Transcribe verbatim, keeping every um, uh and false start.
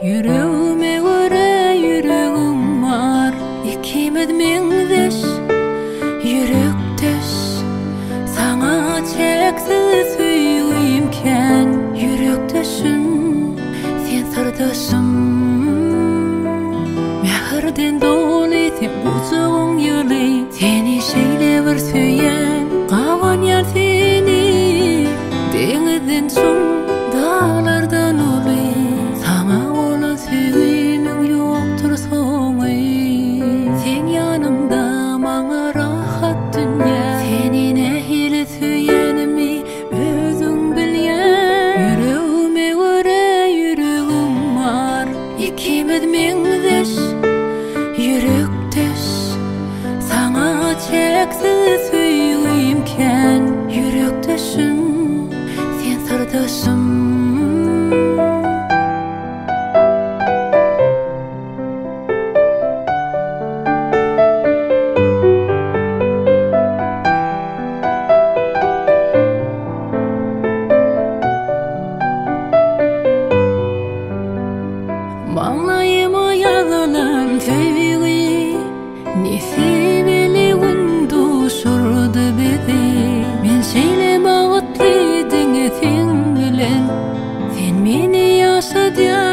Yüreğime göre yüreğim var, ikimiz mengdeş, yürekdeş. Sana çeksiz süyüyümken yürekdeşim, sen sırdaşım. Mehirden dolu sen buzuğun yılı, seni şeyle bir süyen kavan yer seni. Denizden sun, dağlardan olu, sana olan süyümün yoktur sonu. Sen yanımda bana rahat dünya, senin ehli süyenimi özün bilyen. Yüreğime göre yüreğim var, ikimiz mengdeş, yürekdeş. Sana çeksiz süyüyümken yürekdeşim, sen sırdaşım. Bağlayıma yazılan sevgi, nesibeli gündü sürdü bizi. Men seyle bağıtlıydım sen bilen, sen meni yaşadın.